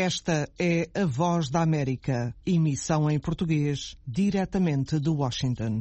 Esta é a Voz da América, emissão em português, diretamente de Washington.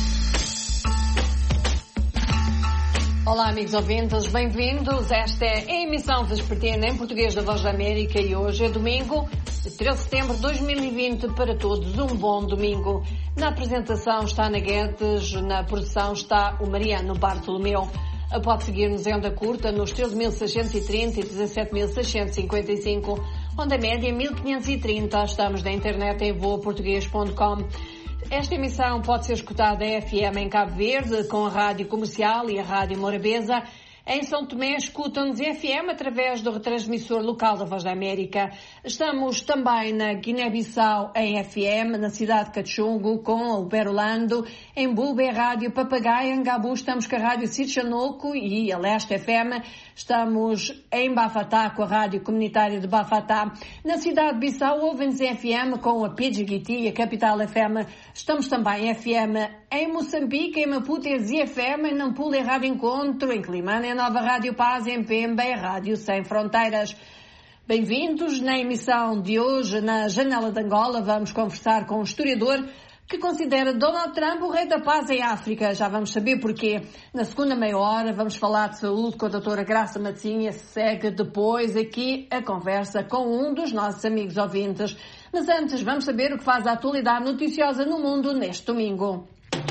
Olá, amigos ouvintes, bem-vindos. Esta é a emissão vespertina em português da Voz da América e hoje é domingo, 13 de setembro de 2020. Para todos, um bom domingo. Na apresentação está a Ana Guedes, na produção está o Mariano Bartolomeu. Pode seguir-nos em onda curta nos 13.630 e 17.655, onda média 1.530. Estamos na internet em voaportuguês.com. Esta emissão pode ser escutada em FM em Cabo Verde, com a Rádio Comercial e a Rádio Morabeza. Em São Tomé, escutam-nos em FM através do retransmissor local da Voz da América. Estamos também na Guiné-Bissau em FM, na cidade de Cachungo, com o Berolando. Em Bulba, em Rádio Papagaio. Em Gabu, estamos com a Rádio Sirchanoco e a Leste FM. Estamos em Bafatá, com a Rádio Comunitária de Bafatá. Na cidade de Bissau, ouvem-nos em FM com a Pidgiguiti e a Capital FM. Estamos também em FM em Moçambique, em Maputo, em ZFM, em Nampula, em Rádio Encontro, em Climane, em Nova Rádio Paz, em Pemba, em Rádio Sem Fronteiras. Bem-vindos. Na emissão de hoje, na Janela de Angola, vamos conversar com um historiador que considera Donald Trump o rei da paz em África. Já vamos saber porquê. Na segunda meia hora vamos falar de saúde com a doutora Graça Matinha. Segue depois aqui a conversa com um dos nossos amigos ouvintes. Mas antes vamos saber o que faz a atualidade noticiosa no mundo neste domingo.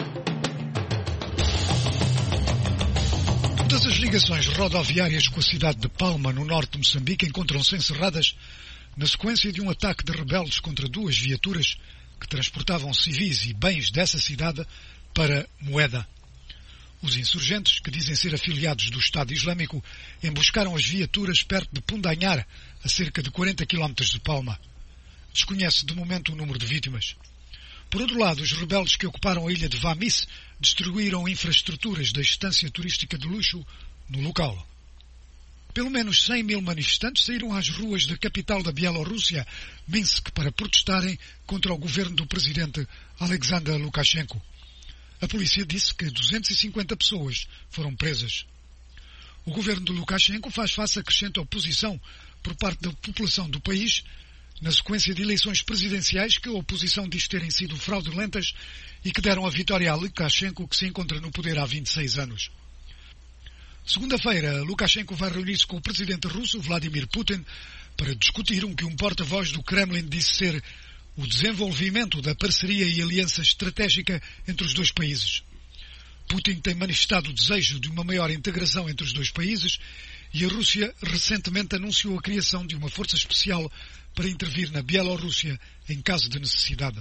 Todas as ligações rodoviárias com a cidade de Palma, no norte de Moçambique, encontram-se encerradas na sequência de um ataque de rebeldes contra duas viaturas que transportavam civis e bens dessa cidade para Moeda. Os insurgentes, que dizem ser afiliados do Estado Islâmico, emboscaram as viaturas perto de Pundanhar, a cerca de 40 km de Palma. Desconhece de momento o número de vítimas. Por outro lado, os rebeldes que ocuparam a ilha de Vamis destruíram infraestruturas da estância turística de luxo no local. Pelo menos 100 mil manifestantes saíram às ruas da capital da Bielorrússia, Minsk, para protestarem contra o governo do presidente Alexander Lukashenko. A polícia disse que 250 pessoas foram presas. O governo de Lukashenko faz face a crescente oposição por parte da população do país, na sequência de eleições presidenciais que a oposição diz terem sido fraudulentas e que deram a vitória a Lukashenko, que se encontra no poder há 26 anos. Segunda-feira, Lukashenko vai reunir-se com o presidente russo, Vladimir Putin, para discutir o que um porta-voz do Kremlin disse ser o desenvolvimento da parceria e aliança estratégica entre os dois países. Putin tem manifestado o desejo de uma maior integração entre os dois países e a Rússia recentemente anunciou a criação de uma força especial para intervir na Bielorrússia em caso de necessidade.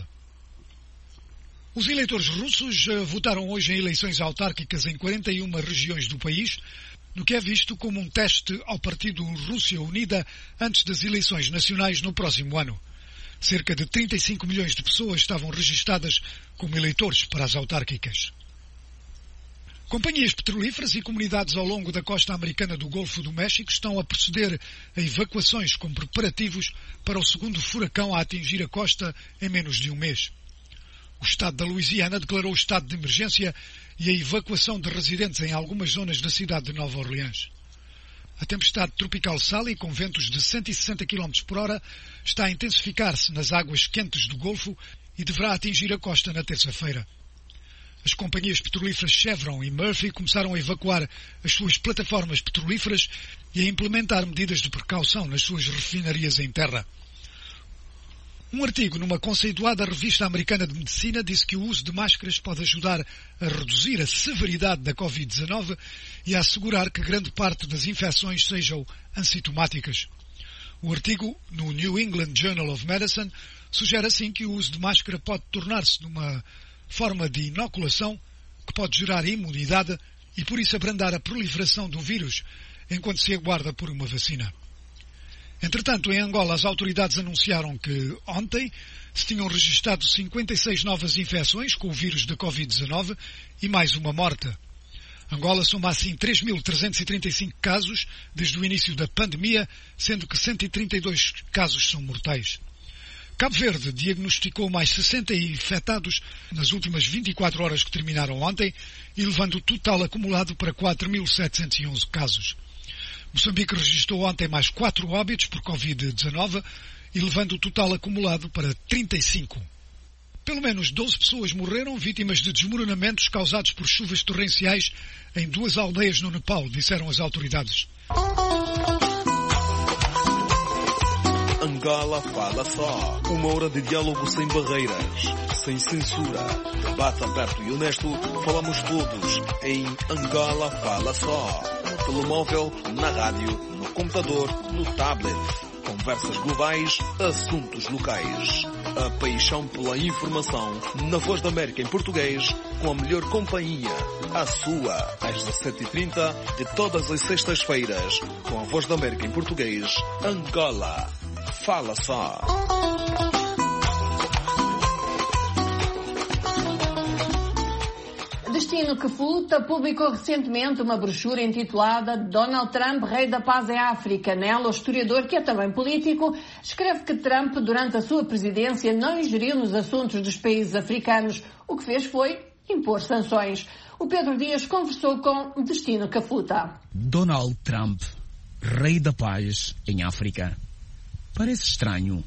Os eleitores russos votaram hoje em eleições autárquicas em 41 regiões do país, no que é visto como um teste ao partido Rússia Unida antes das eleições nacionais no próximo ano. Cerca de 35 milhões de pessoas estavam registadas como eleitores para as autárquicas. Companhias petrolíferas e comunidades ao longo da costa americana do Golfo do México estão a proceder a evacuações como preparativos para o segundo furacão a atingir a costa em menos de um mês. O estado da Louisiana declarou o estado de emergência e a evacuação de residentes em algumas zonas da cidade de Nova Orleans. A tempestade tropical Sally, com ventos de 160 km por hora, está a intensificar-se nas águas quentes do Golfo e deverá atingir a costa na terça-feira. As companhias petrolíferas Chevron e Murphy começaram a evacuar as suas plataformas petrolíferas e a implementar medidas de precaução nas suas refinarias em terra. Um artigo numa conceituada revista americana de medicina disse que o uso de máscaras pode ajudar a reduzir a severidade da Covid-19 e a assegurar que grande parte das infecções sejam assintomáticas. O artigo, no New England Journal of Medicine, sugere assim que o uso de máscara pode tornar-se numa forma de inoculação que pode gerar imunidade e por isso abrandar a proliferação do vírus enquanto se aguarda por uma vacina. Entretanto, em Angola, as autoridades anunciaram que ontem se tinham registrado 56 novas infecções com o vírus da Covid-19 e mais uma morte. Angola soma assim 3.335 casos desde o início da pandemia, sendo que 132 casos são mortais. Cabo Verde diagnosticou mais 60 infectados nas últimas 24 horas que terminaram ontem e levando o total acumulado para 4.711 casos. Moçambique registrou ontem mais 4 óbitos por Covid-19 elevando o total acumulado para 35. Pelo menos 12 pessoas morreram vítimas de desmoronamentos causados por chuvas torrenciais em 2 aldeias no Nepal, disseram as autoridades. Angola Fala Só. 1 hora de diálogo sem barreiras, sem censura. Debate aberto e honesto. Falamos todos em Angola Fala Só. No telemóvel, na rádio, no computador, no tablet. Conversas globais, assuntos locais. A paixão pela informação na Voz da América em português, com a melhor companhia. A sua, às 17h30 de todas as sextas-feiras, com a Voz da América em português, Angola Fala Só. Destino Kefuta publicou recentemente uma brochura intitulada Donald Trump, Rei da Paz em África. Nela, o historiador, que é também político, escreve que Trump, durante a sua presidência, não ingeriu nos assuntos dos países africanos. O que fez foi impor sanções. O Pedro Dias conversou com Destino Kefuta. Donald Trump, Rei da Paz em África. Parece estranho,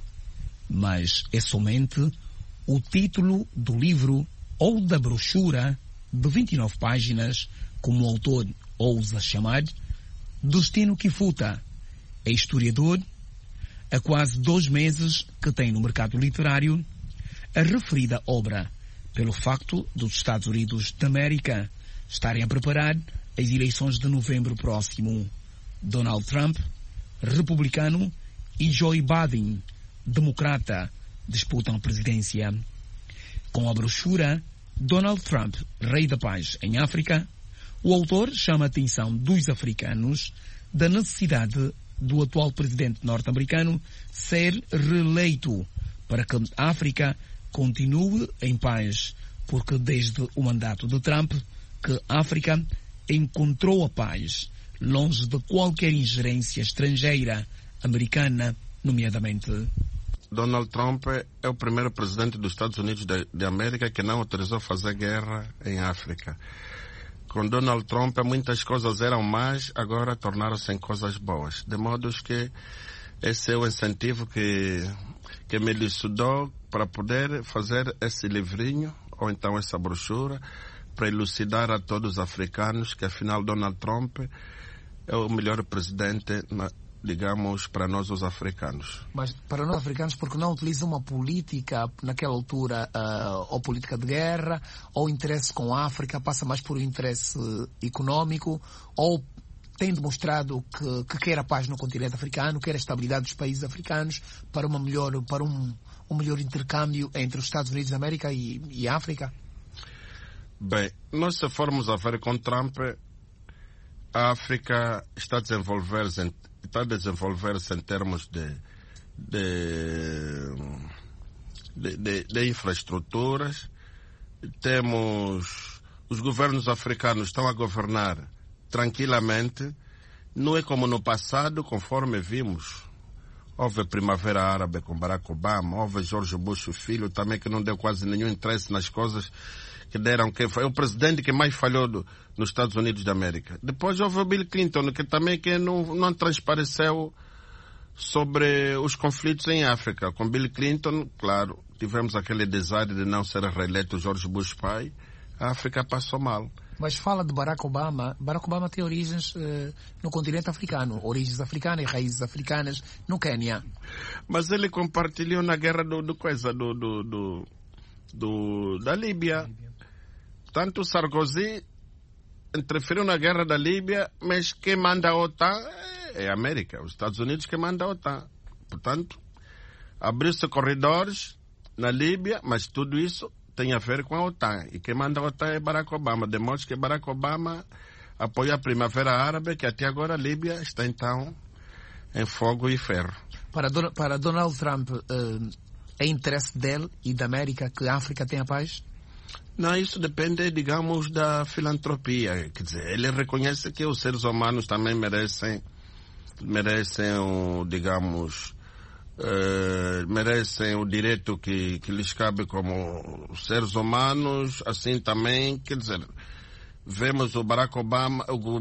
mas é somente o título do livro ou da brochura de 29 páginas, como o autor ousa chamar. Destino Kefuta é historiador. Há quase 2 meses que tem no mercado literário a referida obra, pelo facto dos Estados Unidos da América estarem a preparar as eleições de novembro próximo. Donald Trump, republicano, e Joe Biden, democrata, disputam a presidência. Com a brochura Donald Trump, Rei da Paz em África, o autor chama a atenção dos africanos da necessidade do atual presidente norte-americano ser reeleito para que a África continue em paz, porque desde o mandato de Trump que a África encontrou a paz, longe de qualquer ingerência estrangeira, americana, nomeadamente. Donald Trump é o primeiro presidente dos Estados Unidos da América que não autorizou fazer guerra em África. Com Donald Trump, muitas coisas eram más, agora tornaram-se em coisas boas. De modo que esse é o incentivo que me elucidou para poder fazer esse livrinho, ou então essa brochura, para elucidar a todos os africanos que, afinal, Donald Trump é o melhor presidente, digamos, para nós os africanos. Mas para nós africanos, porque não utiliza uma política, naquela altura, ou política de guerra, ou interesse com a África, passa mais por um interesse económico, ou tem demonstrado que quer a paz no continente africano, quer a estabilidade dos países africanos, para um melhor intercâmbio entre os Estados Unidos da América e a África? Bem, nós se formos a ver com Trump, a África está a desenvolver-se em termos de infraestruturas. Temos os governos africanos estão a governar tranquilamente. Não é como no passado, conforme vimos. Houve a Primavera Árabe com Barack Obama, houve George Bush filho também, que não deu quase nenhum interesse nas coisas que deram, que foi o presidente que mais falhou nos Estados Unidos da América. Depois houve o Bill Clinton, que também não transpareceu sobre os conflitos em África. Com Bill Clinton, claro, tivemos aquele desastre de não ser reeleito George Bush pai. A África passou mal. Mas fala de Barack Obama. Barack Obama tem origens no continente africano, origens africanas e raízes africanas no Quênia. Mas ele compartilhou na guerra da Líbia. Tanto Sarkozy interferiu na guerra da Líbia, mas quem manda a OTAN é a América, os Estados Unidos que manda a OTAN. Portanto, abriu-se corredores na Líbia, mas tudo isso tem a ver com a OTAN. E quem manda a OTAN é Barack Obama. Demonstra que Barack Obama apoia a Primavera Árabe, que até agora a Líbia está então em fogo e ferro. Para Donald Trump, é interesse dele e da América que a África tenha paz? Não, isso depende, digamos, da filantropia. Quer dizer, ele reconhece que os seres humanos também merecem digamos, merecem o direito que lhes cabe como seres humanos, assim também, quer dizer, vemos o Barack Obama, o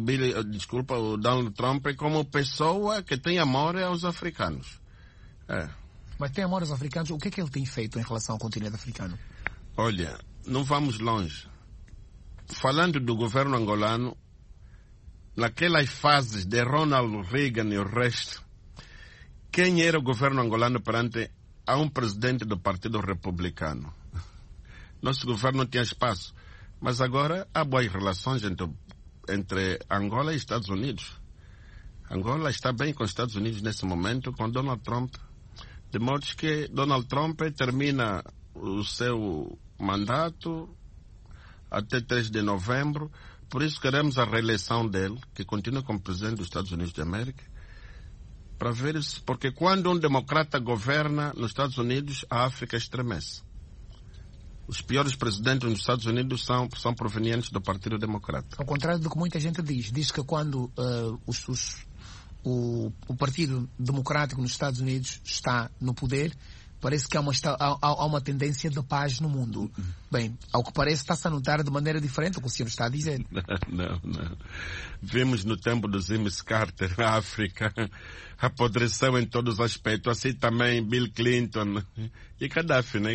Donald Trump como pessoa que tem amor aos africanos. Mas tem amores africanos, o que é que ele tem feito em relação ao continente africano? Olha, não vamos longe. Falando do governo angolano, naquelas fases de Ronald Reagan e o resto, quem era o governo angolano perante a um presidente do Partido Republicano? Nosso governo não tinha espaço. Mas agora há boas relações entre Angola e Estados Unidos. Angola está bem com os Estados Unidos nesse momento, com Donald Trump. De modo que Donald Trump termina o seu mandato até 3 de novembro. Por isso queremos a reeleição dele, que continua como presidente dos Estados Unidos da América, para ver isso. Porque quando um democrata governa nos Estados Unidos, a África estremece. Os piores presidentes nos Estados Unidos são provenientes do Partido Democrata. Ao contrário do que muita gente diz que quando o Partido Democrático nos Estados Unidos está no poder, parece que há uma tendência de paz no mundo. Bem, ao que parece está-se a notar de maneira diferente o que o senhor está a dizer. Não. Vimos no tempo do Jimmy Carter, na África, a apodreção em todos os aspectos. Assim também Bill Clinton e Gaddafi, né?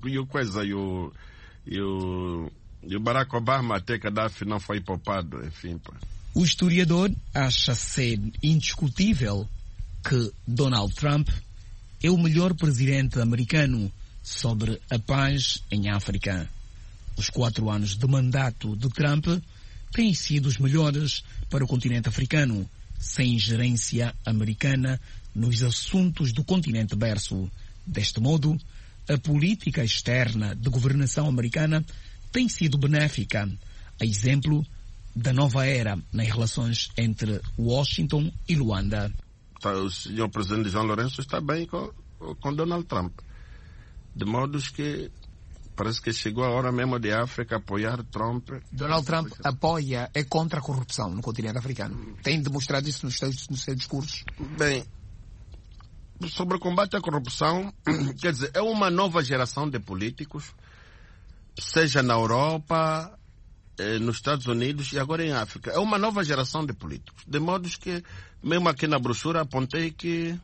E o Barack Obama, até Gaddafi não foi poupado, enfim. O historiador acha ser indiscutível que Donald Trump é o melhor presidente americano sobre a paz em África. Os 4 anos de mandato de Trump têm sido os melhores para o continente africano, sem ingerência americana nos assuntos do continente berço. Deste modo, a política externa de governação americana tem sido benéfica, a exemplo da nova era nas relações entre Washington e Luanda. O senhor presidente João Lourenço está bem com Donald Trump. De modo que parece que chegou a hora mesmo de África apoiar Trump. Donald Trump é contra a corrupção no continente africano. Tem demonstrado isso nos seus discursos? Bem, sobre o combate à corrupção, quer dizer, é uma nova geração de políticos, seja na Europa, nos Estados Unidos e agora em África. É uma nova geração de políticos. De modo que, mesmo aqui na brochura, apontei que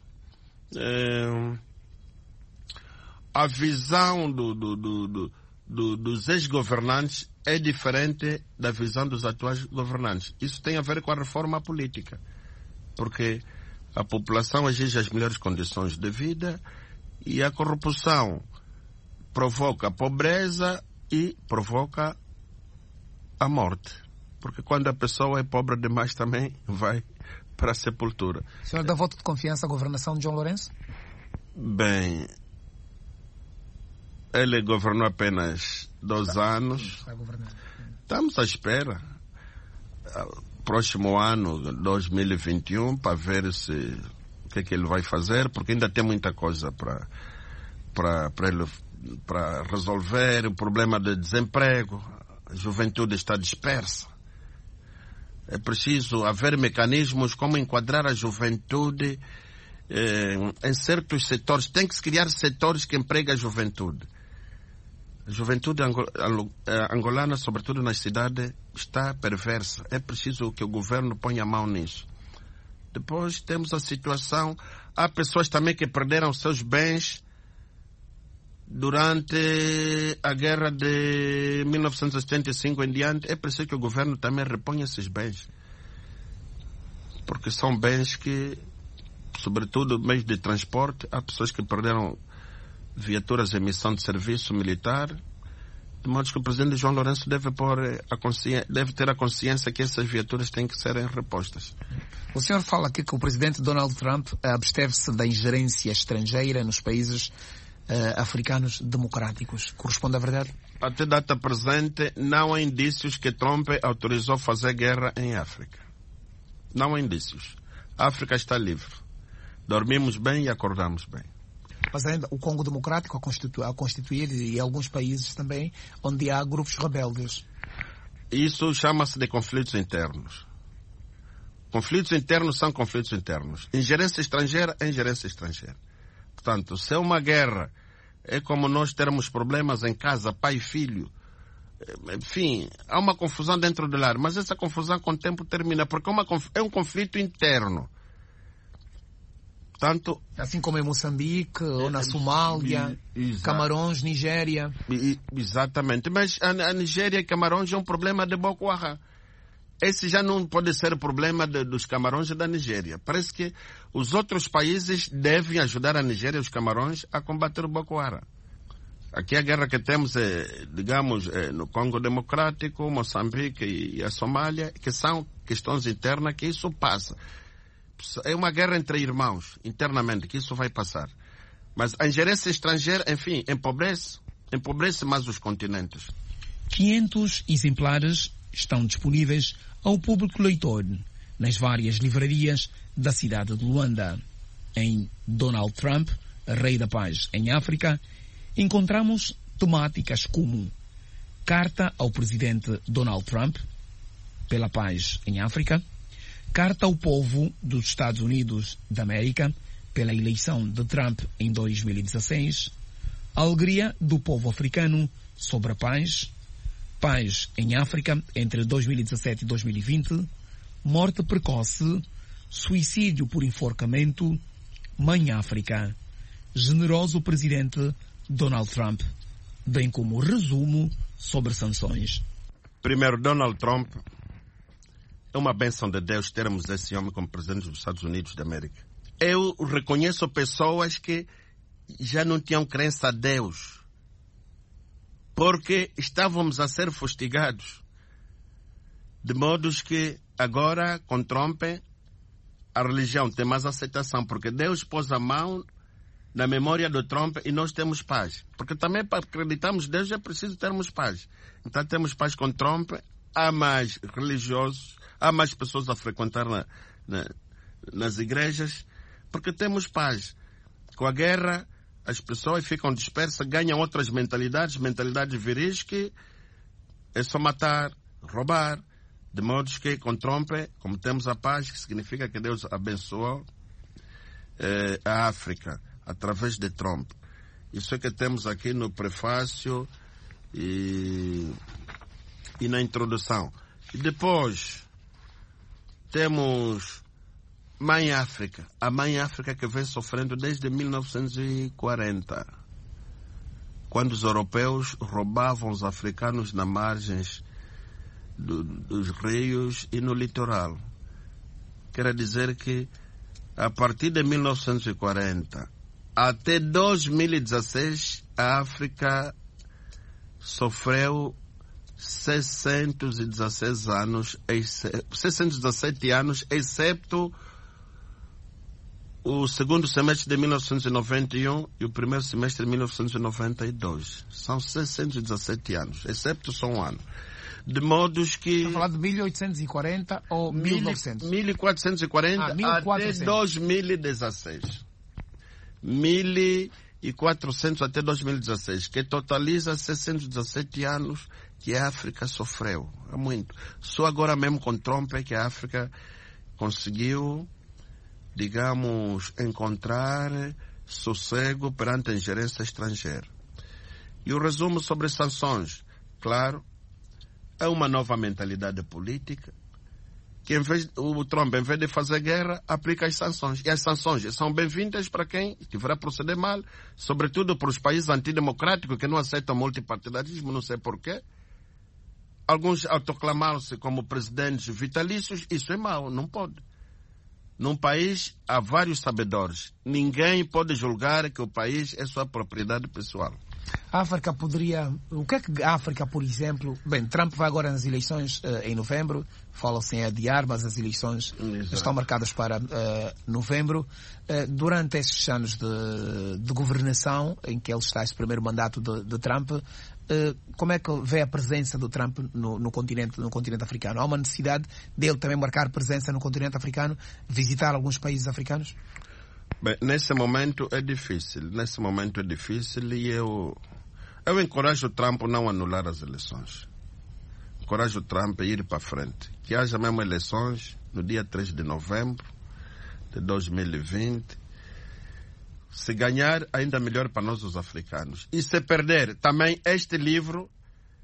a visão dos ex-governantes é diferente da visão dos atuais governantes. Isso tem a ver com a reforma política, porque a população exige as melhores condições de vida e a corrupção provoca pobreza e provoca a morte. Porque quando a pessoa é pobre demais também vai para a sepultura. O senhor dá voto de confiança à governação de João Lourenço? Bem, ele governou apenas 2 anos. Estamos à espera. Próximo ano, 2021, para ver o que é que ele vai fazer, porque ainda tem muita coisa para resolver. O problema do desemprego, a juventude está dispersa. É preciso haver mecanismos como enquadrar a juventude em certos setores. Tem que se criar setores que empregam a juventude. A juventude angolana, sobretudo nas cidades, está perversa. É preciso que o governo ponha a mão nisso. Depois temos a situação... Há pessoas também que perderam seus bens durante a guerra de 1975 em diante. É preciso que o governo também reponha esses bens. Porque são bens que, sobretudo meios de transporte, há pessoas que perderam viaturas em missão de serviço militar, de modo que o presidente João Lourenço deve ter a consciência que essas viaturas têm que serem repostas. O senhor fala aqui que o presidente Donald Trump absteve-se da ingerência estrangeira nos países africanos democráticos. Corresponde à verdade? Até data presente, não há indícios que Trump autorizou fazer guerra em África. Não há indícios. A África está livre. Dormimos bem e acordamos bem. Mas ainda o Congo Democrático a constituir e alguns países também onde há grupos rebeldes. Isso chama-se de conflitos internos. Conflitos internos são conflitos internos. Ingerência estrangeira é ingerência estrangeira. Portanto, se é uma guerra, é como nós termos problemas em casa, pai e filho. Enfim, há uma confusão dentro do lar, mas essa confusão com o tempo termina, porque é um conflito interno. Tanto, assim como em Moçambique, ou na Somália, Camarões, Nigéria. Exatamente. Mas a Nigéria e Camarões é um problema de Boko Haram. Esse já não pode ser o problema dos Camarões e da Nigéria. Parece que os outros países devem ajudar a Nigéria e os Camarões a combater o Boko Haram. Aqui a guerra que temos no Congo Democrático, Moçambique e a Somália, que são questões internas que isso passa. É uma guerra entre irmãos, internamente, que isso vai passar. Mas a ingerência estrangeira, enfim, empobrece mais os continentes. 500 exemplares estão disponíveis ao público leitor nas várias livrarias da cidade de Luanda. Em Donald Trump, Rei da Paz em África, encontramos temáticas como Carta ao Presidente Donald Trump, pela Paz em África, Carta ao Povo dos Estados Unidos da América, pela eleição de Trump em 2016, Alegria do Povo Africano sobre a Paz, Paz em África entre 2017 e 2020, Morte Precoce, Suicídio por Enforcamento, Mãe África, Generoso Presidente Donald Trump, bem como resumo sobre sanções. Primeiro, Donald Trump, é uma bênção de Deus termos esse homem como presidente dos Estados Unidos da América. Eu reconheço pessoas que já não tinham crença a Deus, porque estávamos a ser fustigados. De modo que agora, com Trump, a religião tem mais aceitação, porque Deus pôs a mão na memória do Trump e nós temos paz. Porque também para acreditarmos em Deus é preciso termos paz. Então temos paz com Trump, há mais religiosos, há mais pessoas a frequentar nas igrejas, porque temos paz. Com a guerra, as pessoas ficam dispersas, ganham outras mentalidades viris que é só matar, roubar. De modo que com Trump, como temos a paz, que significa que Deus abençoou a África através de Trump. Isso é que temos aqui no prefácio e na introdução. E depois temos Mãe África. A Mãe África que vem sofrendo desde 1940, quando os europeus roubavam os africanos nas margens dos rios e no litoral. Quer dizer que a partir de 1940 até 2016 a África sofreu 617 anos, excepto o segundo semestre de 1991 e o primeiro semestre de 1992. São 617 anos, excepto só um ano. De modos que... Está a falar de 1840 ou 1900? 1440 até 2016. 1400 até 2016, que totaliza 617 anos que a África sofreu. É muito. Só agora mesmo com Trump é que a África conseguiu, digamos, encontrar sossego perante a ingerência estrangeira. E o resumo sobre sanções, claro, é uma nova mentalidade política que o Trump, em vez de fazer guerra, aplica as sanções. E as sanções são bem-vindas para quem estiver a proceder mal, sobretudo para os países antidemocráticos que não aceitam multipartidarismo, não sei porquê. Alguns autoclamaram-se como presidentes vitalícios. Isso é mau, não pode. Num país há vários sabedores. Ninguém pode julgar que o país é sua propriedade pessoal. A África poderia... O que é que a África, por exemplo... Bem, Trump vai agora nas eleições em novembro. Fala-se em adiar, mas as eleições estão marcadas para novembro. Durante esses anos de governação, em que ele está esse primeiro mandato de Trump, como é que vê a presença do Trump no continente africano? Há uma necessidade dele também marcar presença no continente africano, visitar alguns países africanos? Bem, nesse momento é difícil e eu encorajo o Trump a não anular as eleições. Encorajo o Trump a ir para frente. Que haja mesmo eleições no dia 3 de novembro de 2020. Se ganhar, ainda melhor para nós os africanos. E se perder, também este livro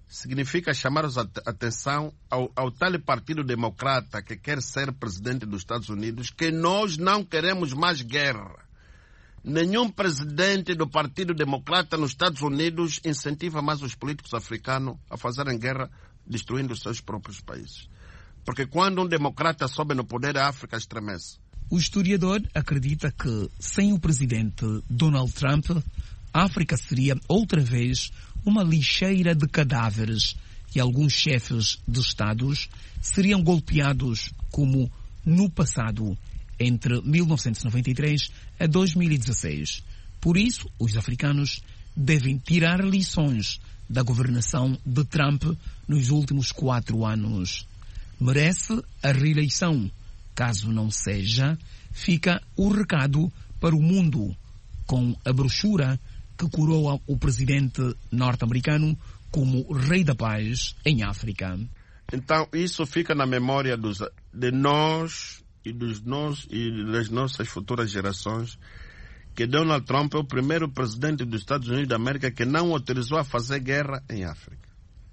significa chamar a atenção ao tal Partido Democrata que quer ser presidente dos Estados Unidos, que nós não queremos mais guerra. Nenhum presidente do Partido Democrata nos Estados Unidos incentiva mais os políticos africanos a fazerem guerra, destruindo os seus próprios países. Porque quando um democrata sobe no poder, a África estremece. O historiador acredita que, sem o presidente Donald Trump, a África seria outra vez uma lixeira de cadáveres e alguns chefes de Estados seriam golpeados como no passado, entre 1993 a 2016. Por isso, os africanos devem tirar lições da governação de Trump nos últimos 4 anos. Merece a reeleição. Caso não seja, fica o recado para o mundo com a brochura que coroa o presidente norte-americano como Rei da Paz em África. Então, isso fica na memória de nós e das nossas futuras gerações, que Donald Trump é o primeiro presidente dos Estados Unidos da América que não autorizou a fazer guerra em África.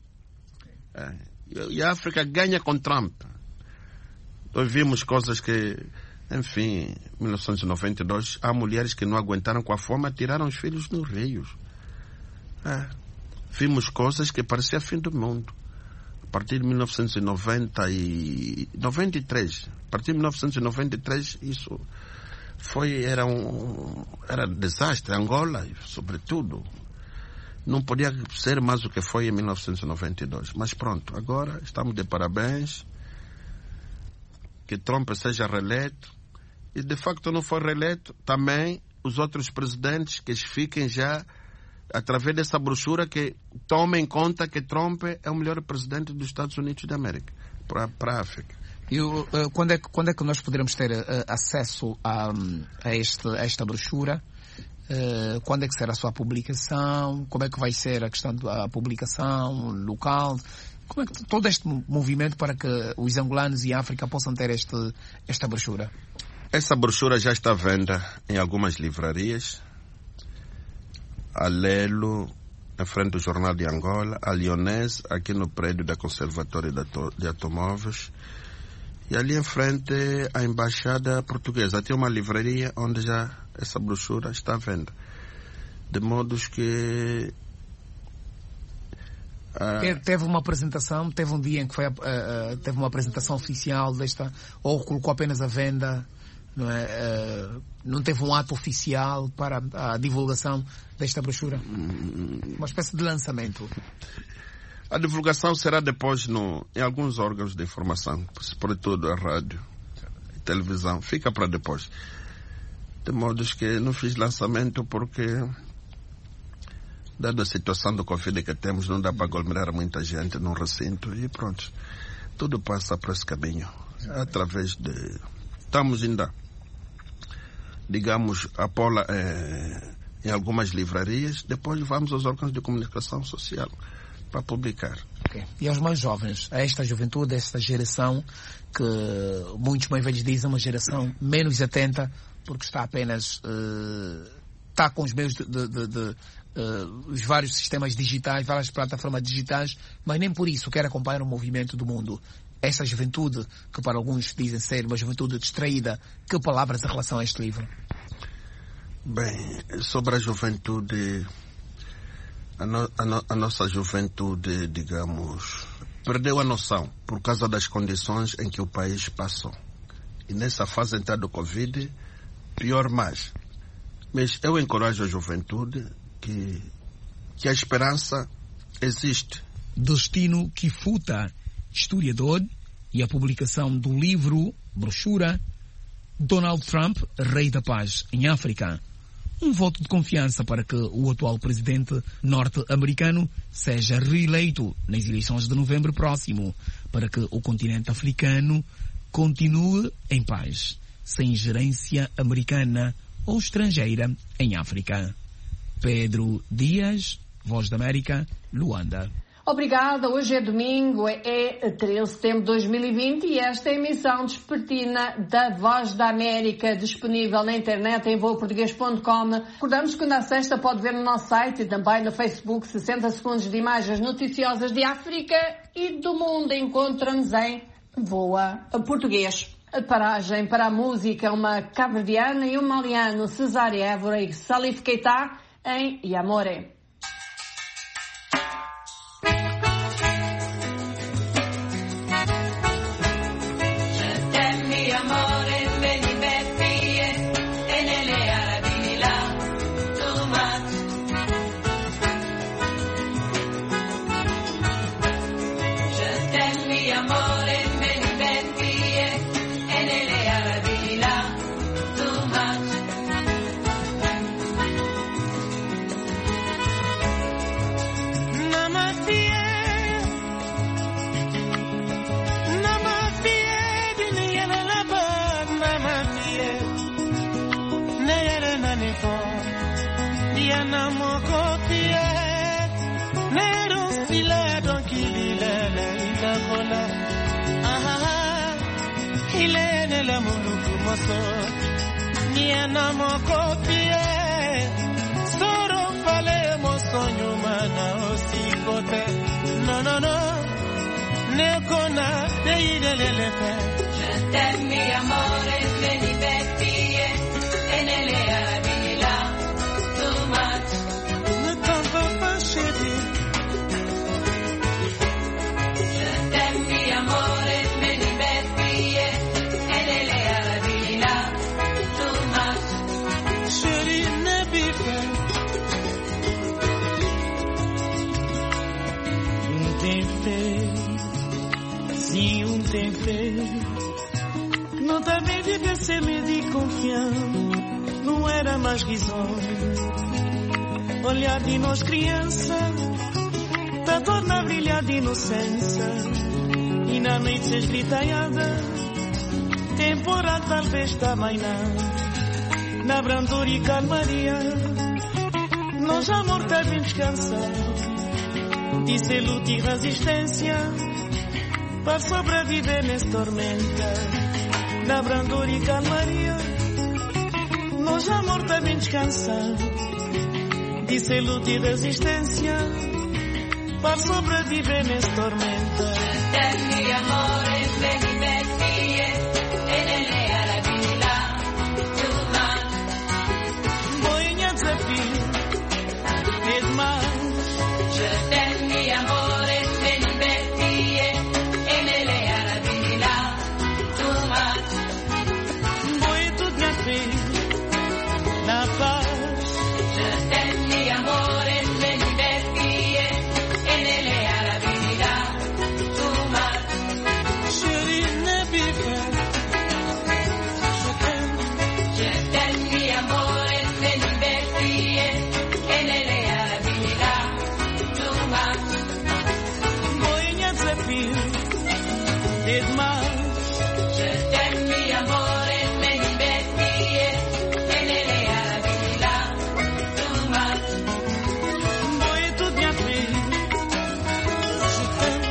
E a África ganha com Trump. Nós vimos coisas que, enfim, em 1992, há mulheres que não aguentaram com a fome, tiraram os filhos nos rios. Vimos coisas que parecia fim do mundo. A partir de 1993, isso era desastre. Angola, sobretudo, não podia ser mais o que foi em 1992. Mas pronto, agora estamos de parabéns. Que Trump seja reeleito. E de facto não foi reeleito. Também os outros presidentes que fiquem já, através dessa brochura, que tomem em conta que Trump é o melhor presidente dos Estados Unidos da América para a África. E quando é que nós poderemos ter acesso a esta brochura? Quando é que será a sua publicação? Como é que vai ser a questão da publicação local? Como é que todo este movimento para que os angolanos e a África possam ter esta brochura? Essa brochura já está à venda em algumas livrarias. A Lelo, na frente do Jornal de Angola, a Lyonese, aqui no prédio da Conservatória de Automóveis, e ali em frente a Embaixada Portuguesa. Tem uma livraria onde já essa brochura está à venda. De modo que... Teve uma apresentação, teve um dia em que teve uma apresentação oficial desta, ou colocou apenas a venda, não é? Não teve um ato oficial para a divulgação desta brochura? Uma espécie de lançamento. A divulgação será depois em alguns órgãos de informação, sobretudo a rádio e televisão. Fica para depois. De modo que não fiz lançamento porque, dada a situação do Covid que temos, não dá para aglomerar muita gente num recinto e pronto. Tudo passa por esse caminho. Através de... Estamos ainda, digamos, a pô-la em algumas livrarias, depois vamos aos órgãos de comunicação social para publicar. Okay. E aos mais jovens, a esta juventude, a esta geração, que muitos mais velhos dizem uma geração menos atenta, porque está apenas... está com os meios os vários sistemas digitais, várias plataformas digitais, mas nem por isso quer acompanhar o movimento do mundo. Essa juventude, que para alguns dizem ser uma juventude distraída, que palavras em relação a este livro? Bem, sobre a juventude, a nossa juventude, digamos, perdeu a noção por causa das condições em que o país passou. E nessa fase entrada do Covid, pior mais. Mas eu encorajo a juventude que a esperança existe. Destino Kifuta, historiador, e a publicação do livro, brochura, Donald Trump, Rei da Paz em África. Um voto de confiança para que o atual presidente norte-americano seja reeleito nas eleições de novembro próximo, para que o continente africano continue em paz, sem ingerência americana ou estrangeira em África. Pedro Dias, Voz da América, Luanda. Obrigada. Hoje é domingo, é 13 de setembro de 2020 e esta é a emissão despertina da Voz da América, disponível na internet em voaportuguês.com. Recordamos que na sexta pode ver no nosso site e também no Facebook 60 segundos de imagens noticiosas de África e do mundo. Encontra-nos em Voa Português. A paragem para a música, uma cabo-verdiana e um maliano, Cesária Évora e Salif Keita em Yamore. Niana mokopie soro fale mo sonho mana osikote no nekona deidele pe je t'aime mi amore veni bettie e nelle abila too much ne t'en veux pas chérie je t'aime mi amore veni bettie e nelle abila too much chérie ne bife si un tempê não também devia ser medo e confiança, não era mais risonho olhar de nós criança da torna a brilhar de inocência e na noite se esgritaiada temporal talvez também não na brandura e calmaria nós amor também descansar disse luta e resistência para sobreviver nessa tormenta na brandura e calmaria nós amor também descansar disse luta e resistência para sobreviver nessa tormenta mi amore veni bettie e nelle arabila too much boinha desafio demais je t'aime mi amore veni bettie e nelle arabila too much boi tudo minha filha na paz je t'aime mi amore veni bettie e nelle arabila too much chérie ne bife je t'aime mi amore veni bettie e nelle arabila too much boinha desafio demais je t'aime mi amore veni bettie e nelle arabila too much boi tudo minha filha je t'aime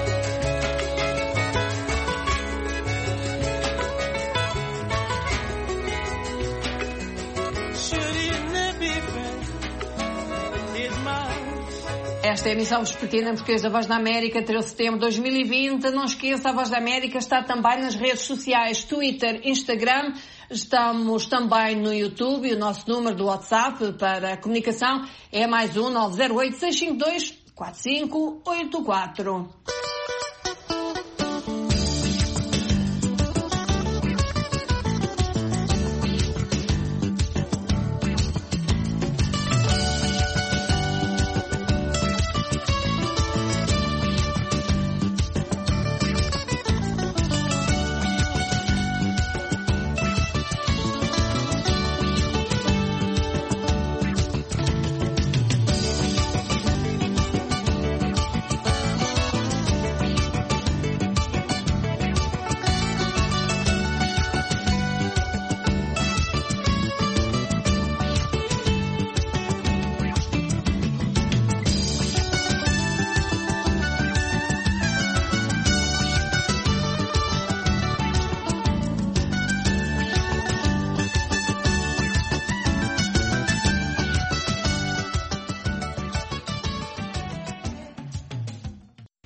chérie ne bife demais. Esta é a emissão vespertina em português da Voz da América, 13 de setembro de 2020. Não esqueça, a Voz da América está também nas redes sociais, Twitter, Instagram. Estamos também no YouTube e o nosso número do WhatsApp para a comunicação é mais 908-652-4584.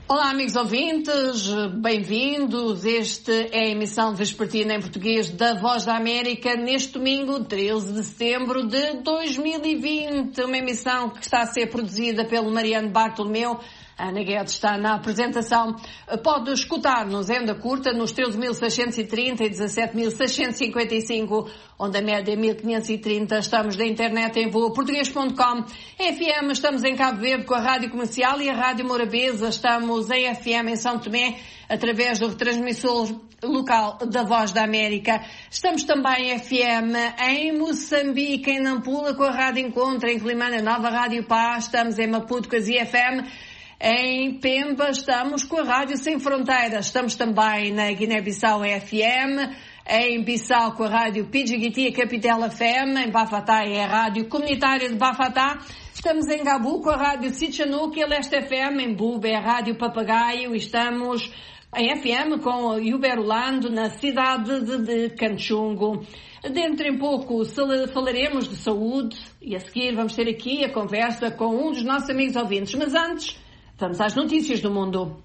Olá, amigos ouvintes, bem-vindos. Este é a emissão vespertina em português da Voz da América neste domingo, 13 de setembro de 2020. Uma emissão que está a ser produzida pelo Mariano Bartolomeu. A Ana Guedes está na apresentação. Pode escutar-nos em onda curta nos 13.630 e 17.655, onde a média é 1.530. Estamos na internet em voaportuguês.com. FM, estamos em Cabo Verde com a Rádio Comercial e a Rádio Morabeza. Estamos em FM em São Tomé, através do retransmissor local da Voz da América. Estamos também em FM em Moçambique, em Nampula, com a Rádio Encontro, em Climana Nova, Rádio Paz. Estamos em Maputo com a ZFM. Em Pemba estamos com a Rádio Sem Fronteiras. Estamos também na Guiné-Bissau FM, em Bissau com a Rádio Pidjigiti, Capital FM, em Bafatá é a Rádio Comunitária de Bafatá. Estamos em Gabu com a Rádio Sitchanuque, a Leste FM, em Buba é a Rádio Papagaio. Estamos em FM com o Uberlando, na cidade de Canchungo. Dentro em pouco falaremos de saúde e a seguir vamos ter aqui a conversa com um dos nossos amigos ouvintes. Mas antes, vamos às notícias do mundo.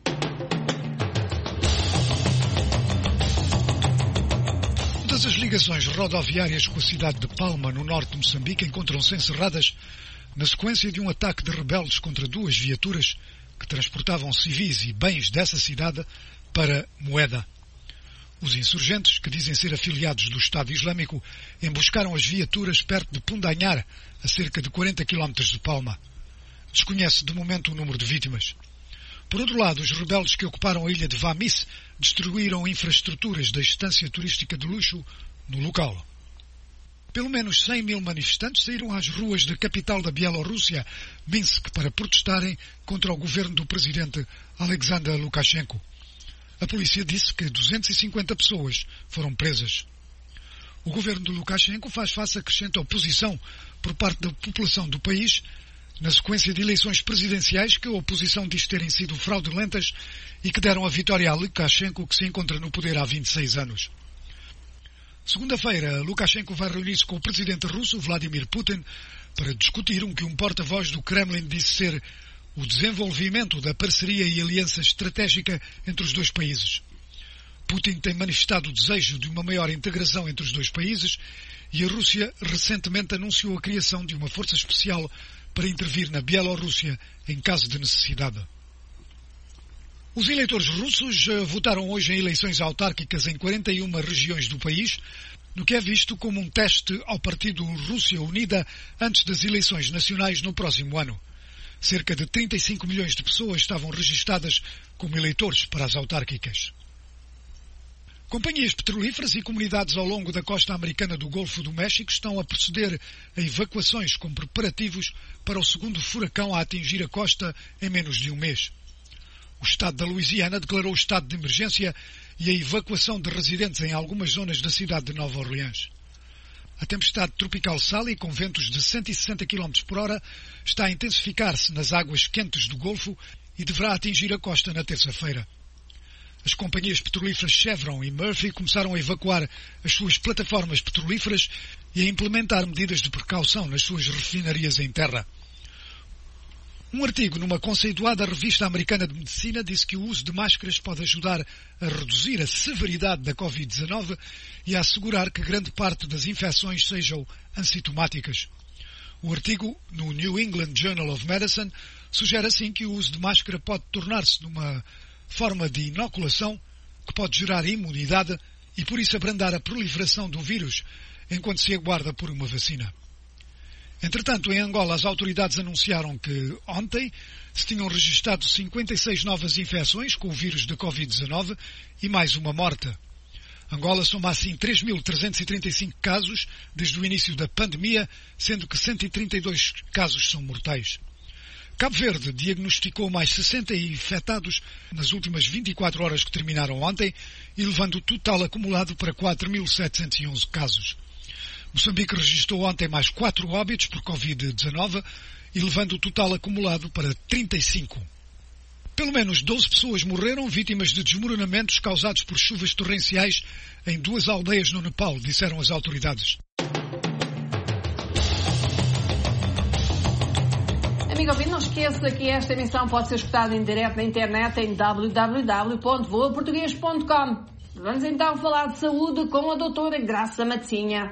Todas as ligações rodoviárias com a cidade de Palma, no norte de Moçambique, encontram-se encerradas na sequência de um ataque de rebeldes contra duas viaturas que transportavam civis e bens dessa cidade para Moeda. Os insurgentes, que dizem ser afiliados do Estado Islâmico, emboscaram as viaturas perto de Pundanhar, a cerca de 40 km de Palma. Desconhece de momento o número de vítimas. Por outro lado, os rebeldes que ocuparam a ilha de Vamis destruíram infraestruturas da estância turística de luxo no local. Pelo menos 100 mil manifestantes saíram às ruas da capital da Bielorrússia, Minsk, para protestarem contra o governo do presidente Alexander Lukashenko. A polícia disse que 250 pessoas foram presas. O governo de Lukashenko faz face a crescente oposição por parte da população do país, na sequência de eleições presidenciais que a oposição diz terem sido fraudulentas e que deram a vitória a Lukashenko, que se encontra no poder há 26 anos. Segunda-feira, Lukashenko vai reunir-se com o presidente russo, Vladimir Putin, para discutir o que um porta-voz do Kremlin disse ser o desenvolvimento da parceria e aliança estratégica entre os dois países. Putin tem manifestado o desejo de uma maior integração entre os dois países e a Rússia recentemente anunciou a criação de uma força especial para intervir na Bielorrússia em caso de necessidade. Os eleitores russos votaram hoje em eleições autárquicas em 41 regiões do país, no que é visto como um teste ao partido Rússia Unida antes das eleições nacionais no próximo ano. Cerca de 35 milhões de pessoas estavam registadas como eleitores para as autárquicas. Companhias petrolíferas e comunidades ao longo da costa americana do Golfo do México estão a proceder a evacuações com preparativos para o segundo furacão a atingir a costa em menos de um mês. O estado da Louisiana declarou estado de emergência e a evacuação de residentes em algumas zonas da cidade de Nova Orleans. A tempestade tropical Sally, com ventos de 160 km por hora, está a intensificar-se nas águas quentes do Golfo e deverá atingir a costa na terça-feira. As companhias petrolíferas Chevron e Murphy começaram a evacuar as suas plataformas petrolíferas e a implementar medidas de precaução nas suas refinarias em terra. Um artigo numa conceituada revista americana de medicina disse que o uso de máscaras pode ajudar a reduzir a severidade da Covid-19 e a assegurar que grande parte das infecções sejam assintomáticas. O artigo, no New England Journal of Medicine, sugere assim que o uso de máscara pode tornar-se numa forma de inoculação que pode gerar imunidade e por isso abrandar a proliferação do vírus enquanto se aguarda por uma vacina. Entretanto, em Angola, as autoridades anunciaram que ontem se tinham registrado 56 novas infecções com o vírus da Covid-19 e mais uma morte. Angola soma assim 3.335 casos desde o início da pandemia, sendo que 132 casos são mortais. Cabo Verde diagnosticou mais 60 infectados nas últimas 24 horas que terminaram ontem, elevando o total acumulado para 4.711 casos. Moçambique registrou ontem mais 4 óbitos por Covid-19, elevando o total acumulado para 35. Pelo menos 12 pessoas morreram vítimas de desmoronamentos causados por chuvas torrenciais em 2 aldeias no Nepal, disseram as autoridades. Amigo ouvinte, não esqueça que esta emissão pode ser escutada em direto na internet em www.voaportugues.com. Vamos então falar de saúde com a doutora Graça Matesinha.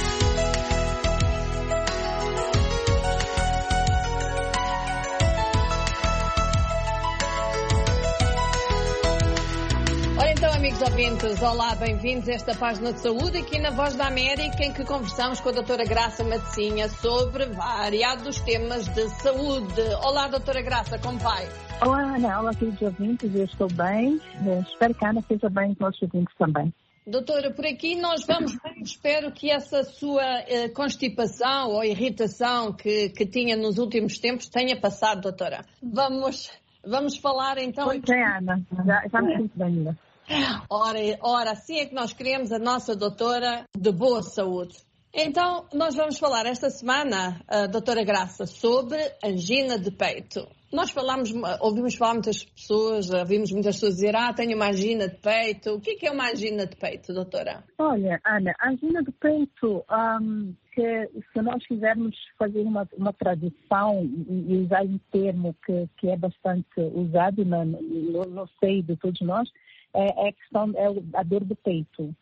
Então, amigos ouvintes, olá, bem-vindos a esta página de saúde aqui na Voz da América, em que conversamos com a doutora Graça Matesinha sobre variados temas de saúde. Olá, doutora Graça, como vai? Olá, Ana, olá, queridos ouvintes, eu estou bem, espero que a Ana esteja bem com os ouvintes também. Doutora, por aqui nós vamos bem, espero que essa sua constipação ou irritação que tinha nos últimos tempos tenha passado, doutora. Vamos falar então... Pois é, Ana, já me sinto bem. Ora, assim é que nós queremos a nossa doutora de boa saúde. Então, nós vamos falar esta semana, doutora Graça, sobre angina de peito. Nós ouvimos falar muitas pessoas, ouvimos muitas pessoas dizer, tenho uma angina de peito. O que é uma angina de peito, doutora? Olha, Ana, a angina de peito, que se nós quisermos fazer uma tradução e usar um termo que é bastante usado no seio de todos nós, é a dor do peito.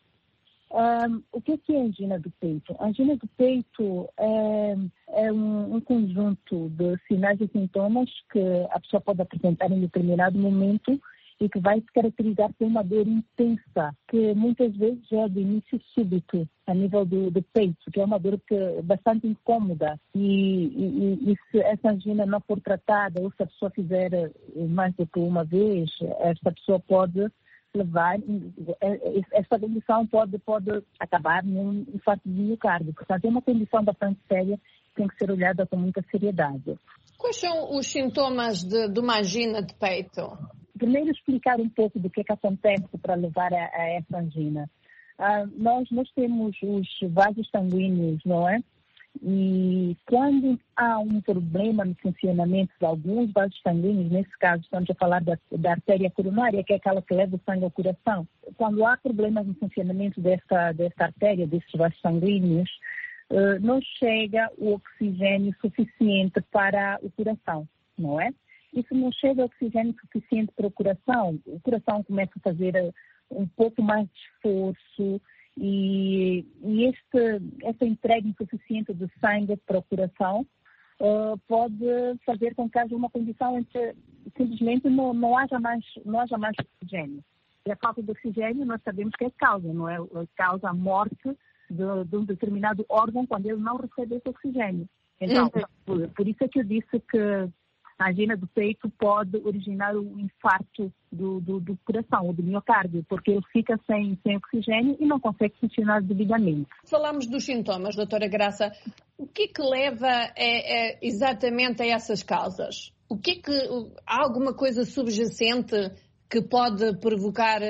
O que é angina do peito? A angina do peito é um conjunto de sinais e sintomas que a pessoa pode apresentar em determinado momento e que vai se caracterizar por uma dor intensa, que muitas vezes é de início súbito, a nível do peito, que é uma dor bastante incômoda. E se essa angina não for tratada, ou se a pessoa fizer mais do que uma vez, esta pessoa pode levar, essa condição pode acabar num infarto de miocárdio. Portanto, é uma condição bastante séria que tem que ser olhada com muita seriedade. Quais são os sintomas de uma angina de peito? Primeiro, explicar um pouco do que acontece para levar a essa angina. Nós temos os vasos sanguíneos, não é? E quando há um problema no funcionamento de alguns vasos sanguíneos, nesse caso estamos a falar da artéria coronária, que é aquela que leva o sangue ao coração. Quando há problemas no funcionamento desta artéria, desses vasos sanguíneos, não chega o oxigênio suficiente para o coração, não é? E se não chega o oxigênio suficiente para o coração começa a fazer um pouco mais de esforço, e essa entrega insuficiente de sangue para o coração pode fazer com que haja uma condição em que simplesmente não haja mais oxigênio. E a falta de oxigênio nós sabemos que é causa, não é? Causa a morte de um determinado órgão quando ele não recebe esse oxigênio. Então, por isso é que eu disse que a angina do peito pode originar um infarto do coração, ou do miocárdio, porque ele fica sem oxigênio e não consegue funcionar devidamente. Falamos dos sintomas, doutora Graça. O que leva exatamente a essas causas? Há alguma coisa subjacente que pode provocar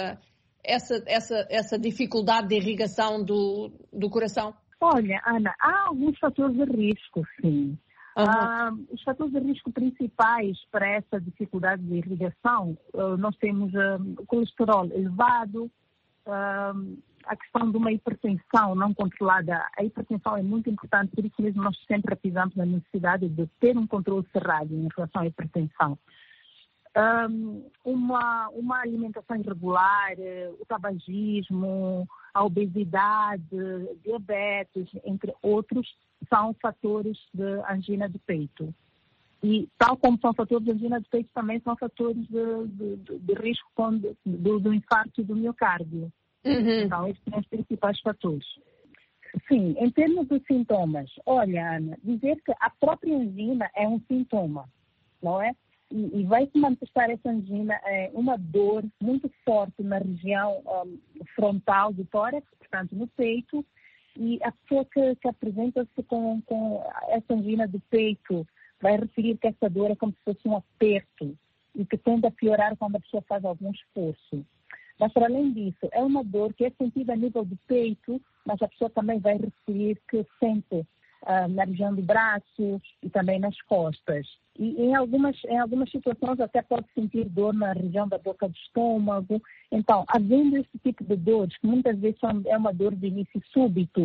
essa dificuldade de irrigação do coração? Olha, Ana, há alguns fatores de risco, sim. Os fatores de risco principais para essa dificuldade de irrigação, nós temos o colesterol elevado, a questão de uma hipertensão não controlada. A hipertensão é muito importante, por isso mesmo nós sempre avisamos na necessidade de ter um controle cerrado em relação à hipertensão. Uma alimentação irregular, o tabagismo, a obesidade, diabetes, entre outros, são fatores de angina do peito. E tal como são fatores de angina do peito, também são fatores de risco do infarto do miocárdio. Então, esses são os principais fatores. Sim, em termos de sintomas, olha, Ana, dizer que a própria angina é um sintoma, não é? E vai se manifestar essa angina, uma dor muito forte na região frontal do tórax, portanto no peito, e a pessoa que apresenta-se com essa angina do peito vai referir que essa dor é como se fosse um aperto e que tende a piorar quando a pessoa faz algum esforço. Mas, para além disso, é uma dor que é sentida a nível do peito, mas a pessoa também vai referir que sente na região do braço e também nas costas. E em algumas situações até pode sentir dor na região da boca do estômago. Então, havendo esse tipo de dores, que muitas vezes é uma dor de início súbito,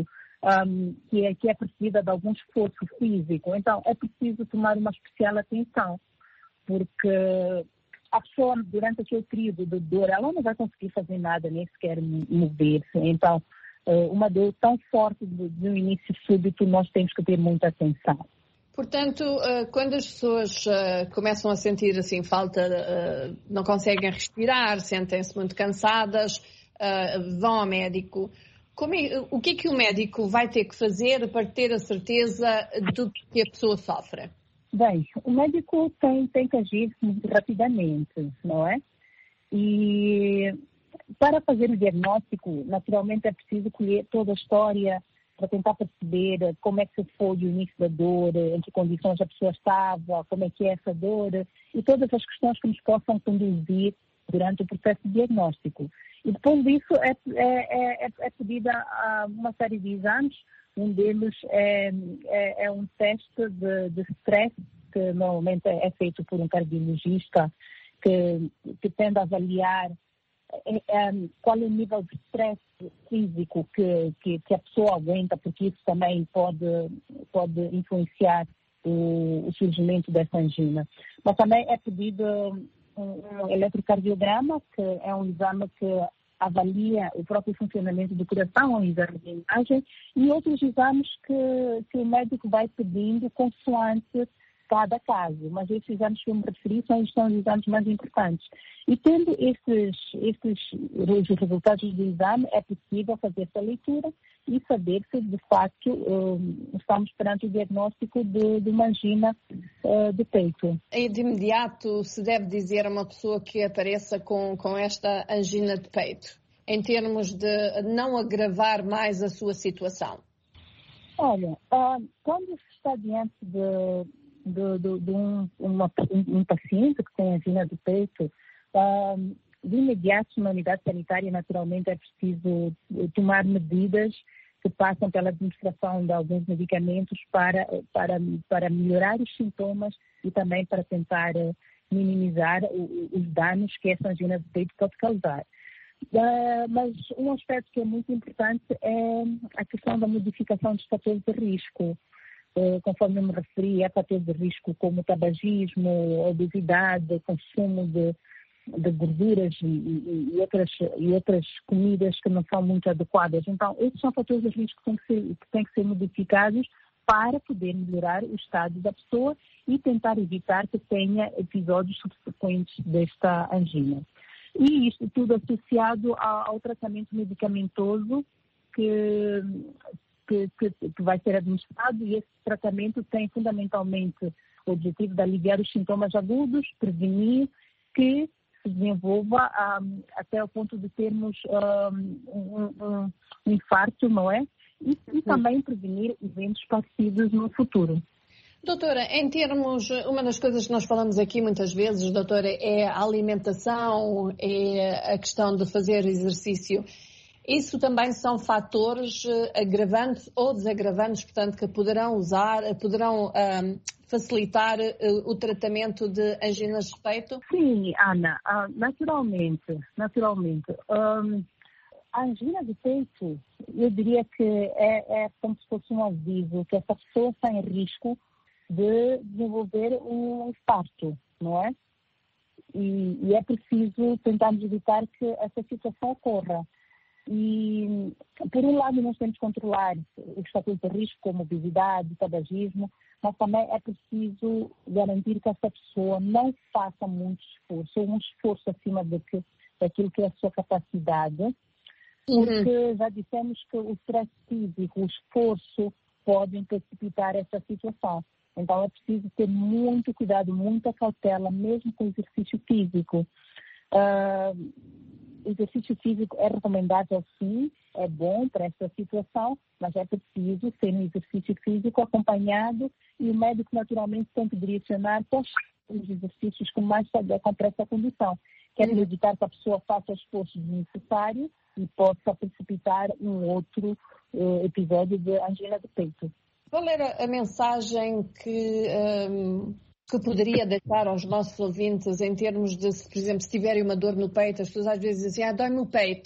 que é precedida de algum esforço físico. Então, é preciso tomar uma especial atenção, porque a pessoa, durante aquele período de dor, ela não vai conseguir fazer nada, nem sequer mover-se. Então, uma dor tão forte de um início súbito, nós temos que ter muita atenção. Portanto, quando as pessoas começam a sentir assim falta, não conseguem respirar, sentem-se muito cansadas, vão ao médico. O que é que o médico vai ter que fazer para ter a certeza do que a pessoa sofre? Bem, o médico tem que agir muito rapidamente, não é? E para fazer o diagnóstico, naturalmente é preciso colher toda a história para tentar perceber como é que foi o início da dor, em que condições a pessoa estava, como é que é essa dor, e todas as questões que nos possam conduzir durante o processo de diagnóstico. E depois disso é pedida uma série de exames. Um deles é um teste de stress, que normalmente é feito por um cardiologista, que tende a avaliar qual é o nível de stress físico que a pessoa aguenta, porque isso também pode influenciar o surgimento dessa angina. Mas também é pedido um eletrocardiograma, que é um exame que avalia o próprio funcionamento do coração, um exame de imagem, e outros exames que o médico vai pedindo consoante cada caso. Mas esses exames que eu me referi são os exames mais importantes. E tendo os resultados do exame, é possível fazer essa leitura e saber se, de facto, estamos perante o diagnóstico de uma angina de peito. De imediato se deve dizer a uma pessoa que apareça com esta angina de peito, em termos de não agravar mais a sua situação? Olha, quando se está diante de um paciente que tem angina de peito, de imediato na unidade sanitária, naturalmente, é preciso tomar medidas que passam pela administração de alguns medicamentos para melhorar os sintomas e também para tentar minimizar os danos que essa angina de peito pode causar. Mas um aspecto que é muito importante é a questão da modificação dos fatores de risco. Conforme eu me referi, há fatores de risco como tabagismo, obesidade, consumo de gorduras e outras comidas que não são muito adequadas. Então, esses são fatores de risco que têm que ser modificados para poder melhorar o estado da pessoa e tentar evitar que tenha episódios subsequentes desta angina. E isto tudo associado ao tratamento medicamentoso que vai ser administrado, e esse tratamento tem fundamentalmente o objetivo de aliviar os sintomas agudos, prevenir que se desenvolva até o ponto de termos um infarto, não é? E também prevenir eventos parecidos no futuro. Doutora, em termos, uma das coisas que nós falamos aqui muitas vezes, doutora, é a alimentação, é a questão de fazer exercício. Isso também são fatores agravantes ou desagravantes, portanto, que poderão facilitar o tratamento de anginas de peito? Sim, Ana, naturalmente. A angina de peito, eu diria que é como se fosse um aviso que essa pessoa está em risco de desenvolver um infarto, não é? E é preciso tentarmos evitar que essa situação ocorra. E, por um lado, nós temos que controlar os fatores de risco, como obesidade, tabagismo, mas também é preciso garantir que essa pessoa não faça muito esforço, ou um esforço acima daquilo que é a sua capacidade, porque já dissemos que o stress físico, o esforço, podem precipitar essa situação. Então, é preciso ter muito cuidado, muita cautela, mesmo com o exercício físico. O exercício físico é recomendável, sim, é bom para essa situação, mas é preciso ser um exercício físico acompanhado, e o médico naturalmente tem que direcionar quais os exercícios que mais se adequam para essa condição. Quer evitar que a pessoa faça esforço desnecessário e possa precipitar um outro episódio de angina de peito. Qual era a mensagem que poderia deixar aos nossos ouvintes em termos de, por exemplo, se tiverem uma dor no peito, as pessoas às vezes dizem, dói-me o peito,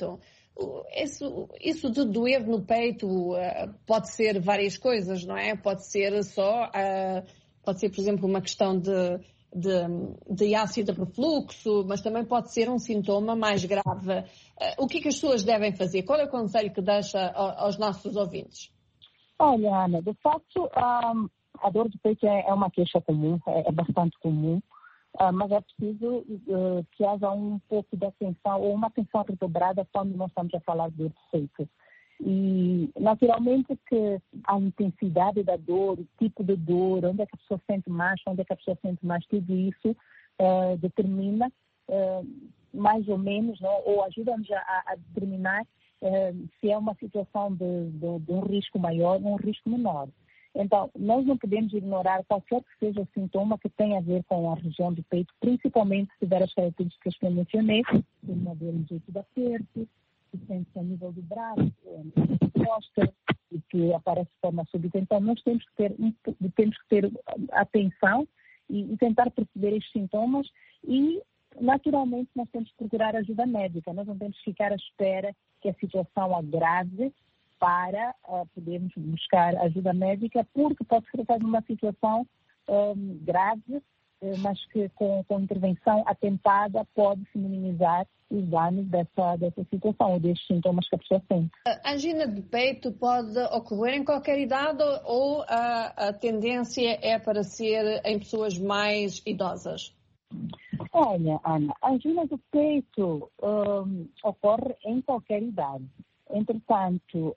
Isso de doer no peito pode ser várias coisas, não é? Pode ser pode ser, por exemplo, uma questão de ácido refluxo, mas também pode ser um sintoma mais grave. O que as pessoas devem fazer? Qual é o conselho que deixa aos nossos ouvintes? Olha, Ana, de facto, a dor de peito é uma queixa comum, é bastante comum, mas é preciso que haja um pouco de atenção, ou uma atenção redobrada quando nós estamos a falar de dor de peito. E, naturalmente, que a intensidade da dor, o tipo de dor, onde é que a pessoa sente mais, tudo isso determina mais ou menos, não? Ou ajuda-nos a determinar se é uma situação de um risco maior ou um risco menor. Então, nós não podemos ignorar qualquer que seja o sintoma que tenha a ver com a região do peito, principalmente se tiver as características que eu mencionei, uma dor no jeito de aperto, que sente-se a nível do braço, da costa, e que aparece de forma súbita. Então, nós temos que ter atenção e tentar perceber estes sintomas e, naturalmente, nós temos que procurar ajuda médica. Nós não temos que ficar à espera que a situação agrave para podermos buscar ajuda médica, porque pode se tratar de uma situação grave, mas que com intervenção atempada pode-se minimizar os danos dessa situação ou destes sintomas que a pessoa tem. A angina de peito pode ocorrer em qualquer idade ou a tendência é para ser em pessoas mais idosas? Olha, Ana, a angina de peito ocorre em qualquer idade. Entretanto,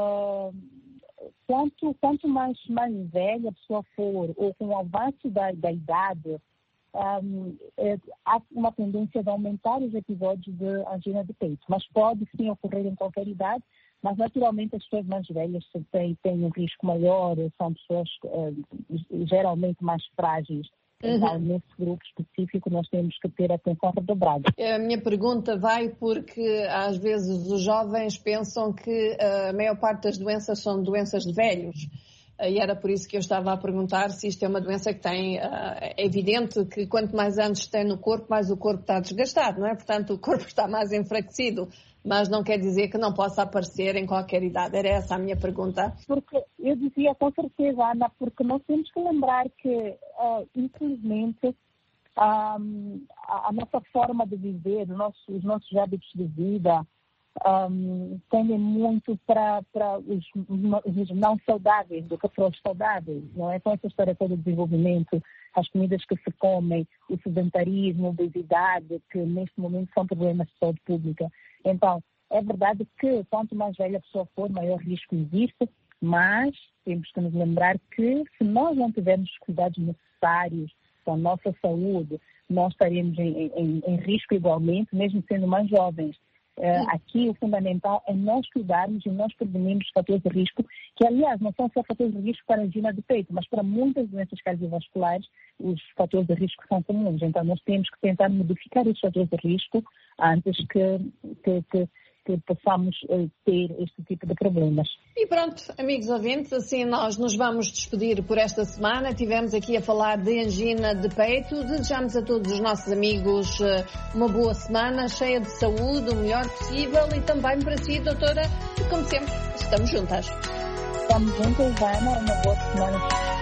quanto mais velha a pessoa for ou com o avanço da idade, há uma tendência de aumentar os episódios de angina de peito. Mas pode sim ocorrer em qualquer idade, mas naturalmente as pessoas mais velhas têm um risco maior, são pessoas geralmente mais frágeis. Então, nesse grupo específico, nós temos que ter atenção redobrada. A minha pergunta vai porque, às vezes, os jovens pensam que a maior parte das doenças são doenças de velhos. E era por isso que eu estava a perguntar se isto é uma doença que tem... É evidente que quanto mais anos tem no corpo, mais o corpo está desgastado, não é? Portanto, o corpo está mais enfraquecido. Mas não quer dizer que não possa aparecer em qualquer idade. Era essa a minha pergunta. Porque eu dizia com certeza, Ana, porque nós temos que lembrar que, infelizmente, a nossa forma de viver, os nossos hábitos de vida, tendem muito para os não saudáveis do que para os saudáveis, não é? Com essa história toda do desenvolvimento, as comidas que se comem, o sedentarismo, a obesidade, que neste momento são problemas de saúde pública. Então, é verdade que quanto mais velha a pessoa for, maior risco existe, mas temos que nos lembrar que se nós não tivermos os cuidados necessários com a nossa saúde, nós estaremos em risco igualmente, mesmo sendo mais jovens. Aqui o fundamental é nós cuidarmos e nós prevenirmos os fatores de risco, que aliás não são só fatores de risco para a angina de peito, mas para muitas doenças cardiovasculares os fatores de risco são comuns. Então nós temos que tentar modificar esses fatores de risco antes que possamos ter este tipo de problemas. E pronto, amigos ouvintes, assim nós nos vamos despedir por esta semana. Tivemos aqui a falar de angina de peito. Desejamos a todos os nossos amigos uma boa semana, cheia de saúde, o melhor possível, e também para si, doutora, e como sempre, estamos juntas. Estamos juntas, Ana, uma boa semana.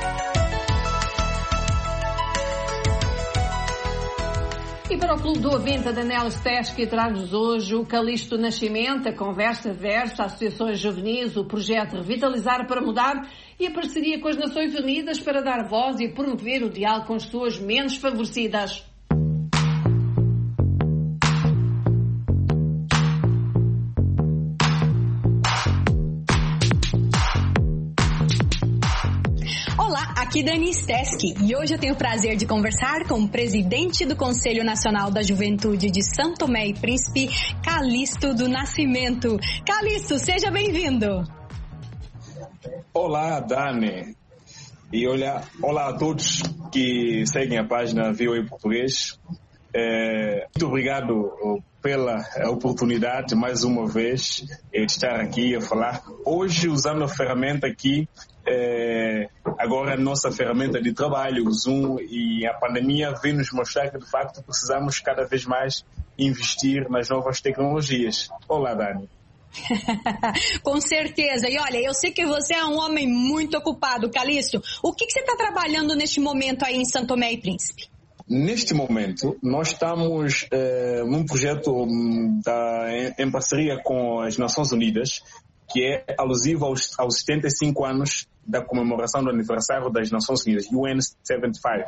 E para o Clube do Ouvinte, a Daniela Steski traz-nos hoje o Calixto Nascimento, a Conversa Versa, Associações Juvenis, o projeto Revitalizar para Mudar e a parceria com as Nações Unidas para dar voz e promover o diálogo com as pessoas menos favorecidas. Aqui Dani Steski, e hoje eu tenho o prazer de conversar com o presidente do Conselho Nacional da Juventude de São Tomé e Príncipe, Calixto do Nascimento. Calixto, seja bem-vindo. Olá, Dani. E olá a todos que seguem a página VOA em português. Muito obrigado pela oportunidade, mais uma vez, de estar aqui a falar. Hoje, usando a ferramenta aqui, agora a nossa ferramenta de trabalho, o Zoom, e a pandemia vem nos mostrar que, de facto, precisamos cada vez mais investir nas novas tecnologias. Olá, Dani. Com certeza. E olha, eu sei que você é um homem muito ocupado, Calixto. O que você está trabalhando neste momento aí em São Tomé e Príncipe? Neste momento, nós estamos num projeto em parceria com as Nações Unidas, que é alusivo aos 75 anos da comemoração do aniversário das Nações Unidas, UN 75,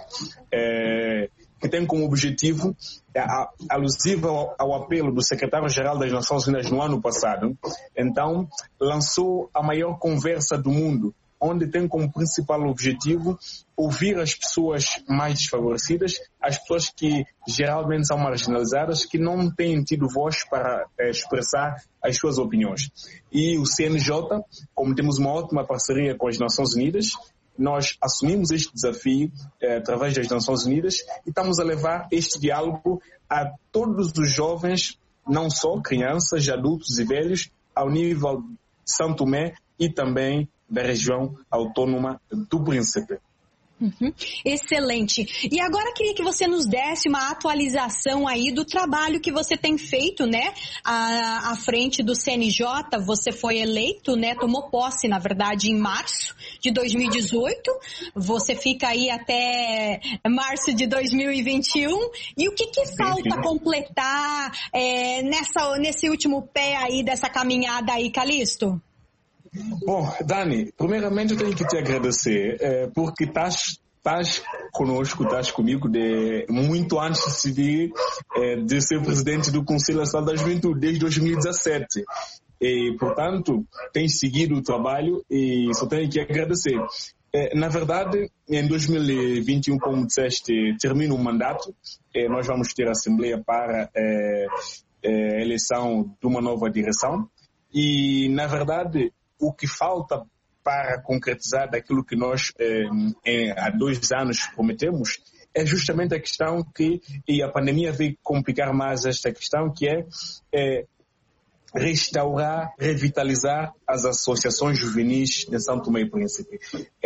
que tem como objetivo, alusivo ao apelo do secretário-geral das Nações Unidas no ano passado, então lançou a maior conversa do mundo, onde tem como principal objetivo ouvir as pessoas mais desfavorecidas, as pessoas que geralmente são marginalizadas, que não têm tido voz para expressar as suas opiniões. E o CNJ, como temos uma ótima parceria com as Nações Unidas, nós assumimos este desafio através das Nações Unidas e estamos a levar este diálogo a todos os jovens, não só crianças, adultos e velhos, ao nível de São Tomé e também da região autônoma do Príncipe. Excelente. E agora queria que você nos desse uma atualização aí do trabalho que você tem feito, né? À frente do CNJ, você foi eleito, né? Tomou posse, na verdade, em março de 2018. Você fica aí até março de 2021. E o que falta completar nesse último pé aí dessa caminhada aí, Calixto? Bom, Dani, primeiramente eu tenho que te agradecer porque estás conosco, estás comigo muito antes de ser presidente do Conselho Nacional da Juventude, desde 2017. E, portanto, tens seguido o trabalho e só tenho que agradecer. Na verdade, em 2021, como disseste, termina o mandato. Nós vamos ter a Assembleia para a eleição de uma nova direção. E, na verdade, o que falta para concretizar daquilo que nós há 2 anos prometemos é justamente a questão e a pandemia veio complicar mais esta questão, que é restaurar, revitalizar as associações juvenis de São Tomé e Príncipe.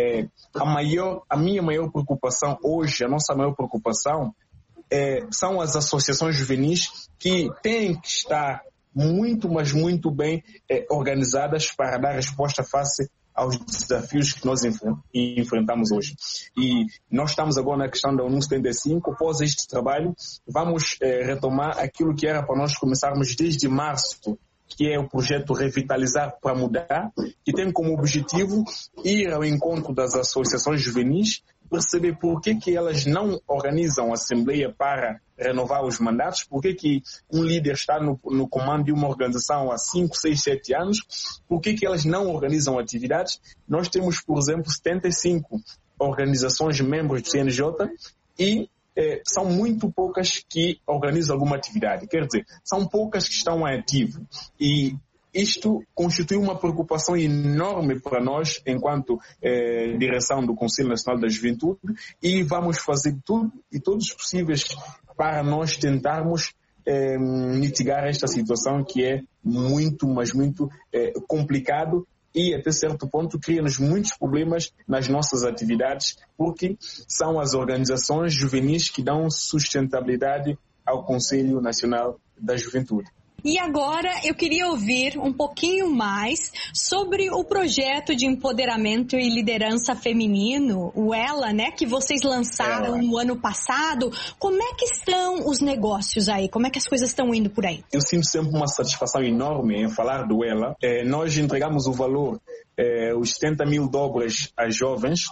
A minha maior preocupação hoje, a nossa maior preocupação são as associações juvenis que têm que estar mas muito bem organizadas para dar resposta face aos desafios que nós enfrentamos hoje. E nós estamos agora na questão da ONU 75. Após este trabalho, vamos retomar aquilo que era para nós começarmos desde março, que é o projeto Revitalizar para Mudar, que tem como objetivo ir ao encontro das associações juvenis, perceber por que elas não organizam assembleia para renovar os mandatos, por que um líder está no comando de uma organização há 5, 6, 7 anos, por que elas não organizam atividades. Nós temos, por exemplo, 75 organizações membros do CNJ e são muito poucas que organizam alguma atividade. Quer dizer, são poucas que estão ativo. E isto constitui uma preocupação enorme para nós, enquanto direção do Conselho Nacional da Juventude, e vamos fazer tudo e todos os possíveis para nós tentarmos mitigar esta situação que é muito, mas muito complicado e até certo ponto cria-nos muitos problemas nas nossas atividades, porque são as organizações juvenis que dão sustentabilidade ao Conselho Nacional da Juventude. E agora eu queria ouvir um pouquinho mais sobre o projeto de empoderamento e liderança feminino, o ELA, né, que vocês lançaram no ano passado. Como é que estão os negócios aí? Como é que as coisas estão indo por aí? Eu sinto sempre uma satisfação enorme em falar do ELA. Nós entregamos o valor, os 70 mil dobras às jovens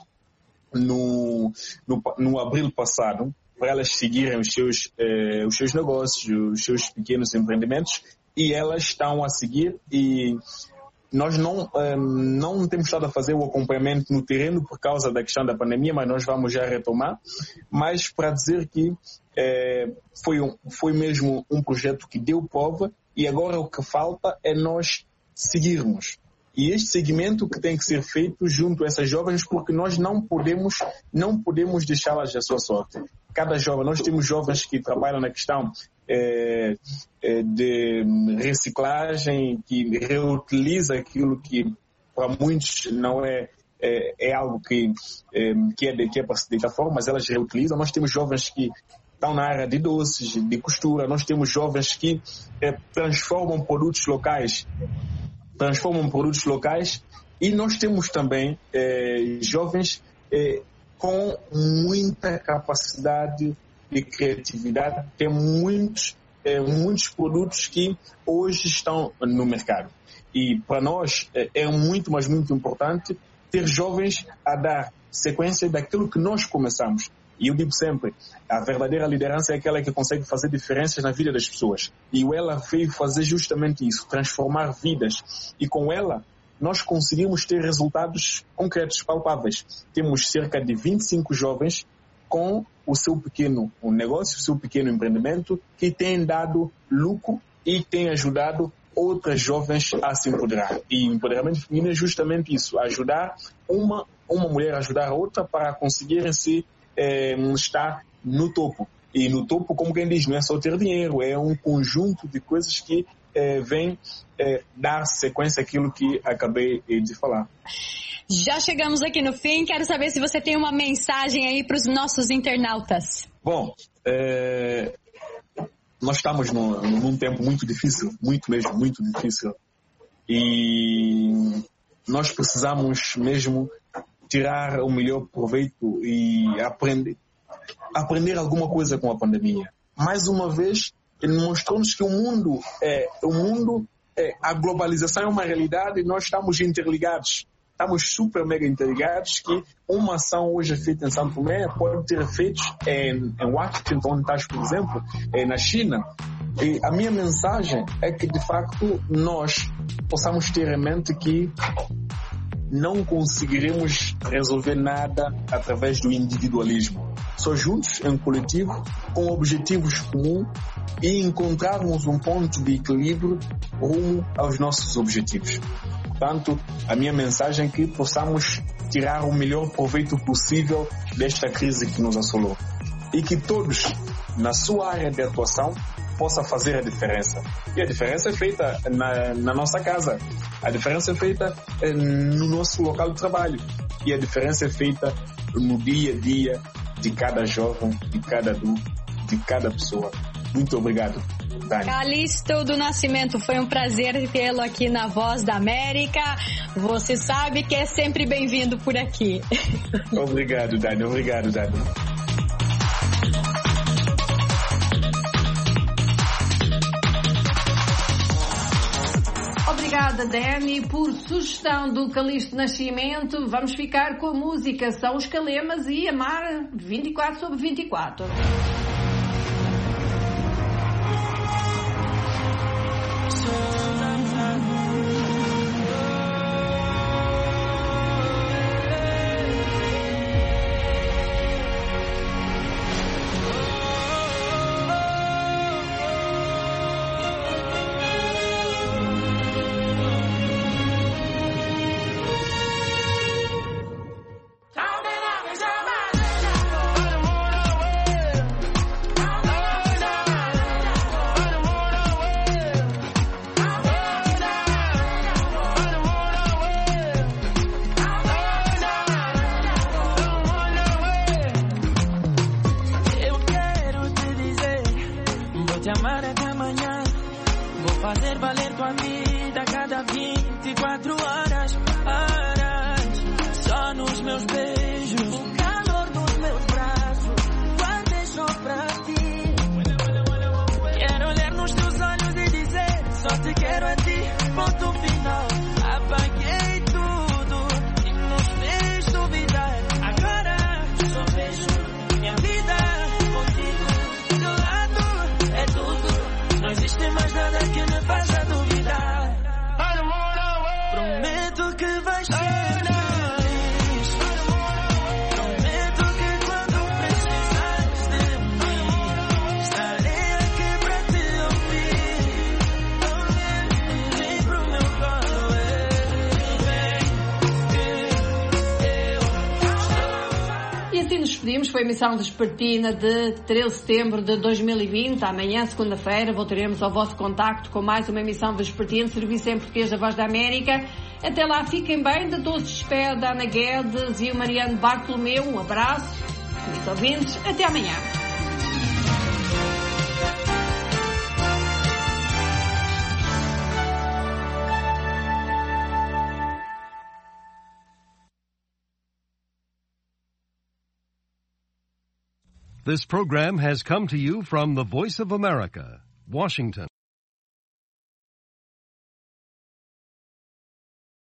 no abril passado, para elas seguirem os seus negócios, os seus pequenos empreendimentos, e elas estão a seguir. E nós não temos estado a fazer o acompanhamento no terreno por causa da questão da pandemia, mas nós vamos já retomar. Mas para dizer que foi mesmo um projeto que deu prova, e agora o que falta é nós seguirmos. E este segmento que tem que ser feito junto a essas jovens, porque nós não podemos deixá-las à sua sorte. Cada jovem, nós temos jovens que trabalham na questão de reciclagem, que reutiliza aquilo que para muitos não é algo que é para se deitar fora, mas elas reutilizam. Nós temos jovens que estão na área de doces, de costura. Nós temos jovens que transformam produtos locais. E nós temos também jovens com muita capacidade de criatividade. Tem muitos produtos que hoje estão no mercado. E para nós é muito, mas muito importante ter jovens a dar sequência daquilo que nós começamos. E eu digo sempre, a verdadeira liderança é aquela que consegue fazer diferenças na vida das pessoas. E ela veio fazer justamente isso, transformar vidas. E com ela, nós conseguimos ter resultados concretos, palpáveis. Temos cerca de 25 jovens com o seu pequeno negócio, o seu pequeno empreendimento, que tem dado lucro e tem ajudado outras jovens a se empoderar. E o empoderamento feminino é justamente isso, ajudar uma mulher a ajudar a outra para conseguirem estar no topo. E no topo, como quem diz, não é só ter dinheiro, é um conjunto de coisas que vem dar sequência àquilo que acabei de falar. Já chegamos aqui no fim, quero saber se você tem uma mensagem aí para os nossos internautas. Bom, nós estamos num tempo muito difícil, muito mesmo, muito difícil. E nós precisamos mesmo tirar o melhor proveito e aprender alguma coisa com a pandemia. Mais uma vez, ele mostrou-nos que a globalização é uma realidade e nós estamos interligados. Estamos super mega interligados, que uma ação hoje feita em São Tomé pode ter efeitos em Washington, onde estás, por exemplo, na China. E a minha mensagem é que, de facto, nós possamos ter em mente que não conseguiremos resolver nada através do individualismo. Só juntos, em coletivo, com objetivos comuns e encontrarmos um ponto de equilíbrio rumo aos nossos objetivos. Portanto, a minha mensagem é que possamos tirar o melhor proveito possível desta crise que nos assolou. E que todos, na sua área de atuação, possam fazer a diferença. E a diferença é feita na nossa casa. A diferença é feita no nosso local de trabalho. E a diferença é feita no dia a dia de cada jovem, de cada adulto, de cada pessoa. Muito obrigado, Dani. Calixto do Nascimento, foi um prazer tê-lo aqui na Voz da América. Você sabe que é sempre bem-vindo por aqui. Obrigado, Dani. Obrigado, Dani. Obrigada, Dani, por sugestão do Calixto Nascimento. Vamos ficar com a música São os Calemas e Amar 24/24. Fazer valer tua vida cada 24 horas. Só nos meus beijos, o calor dos meus braços, guardei só pra ti. Quero olhar nos teus olhos e dizer: só te quero a ti, ponto final. Apaguei tudo e nos fez duvidar. Agora só vejo minha vida contigo. Do teu lado é tudo, não existe mais nada que me faça duvidar. Prometo que vais ser feliz. Prometo que quando precisares de mim, estarei aqui pra te ouvir. Vem pro meu colo, vem que eu. E assim nos despedimos. Foi a emissão vespertina de 13 de setembro de 2020. Amanhã, segunda-feira, voltaremos ao vosso contacto com mais uma emissão vespertina, serviço em português da Voz da América. Até lá, fiquem bem. De todos se despede a Ana Guedes e o Mariano Bartolomeu. Um abraço, amigos ouvintes. Até amanhã. This program has come to you from the Voice of America, Washington.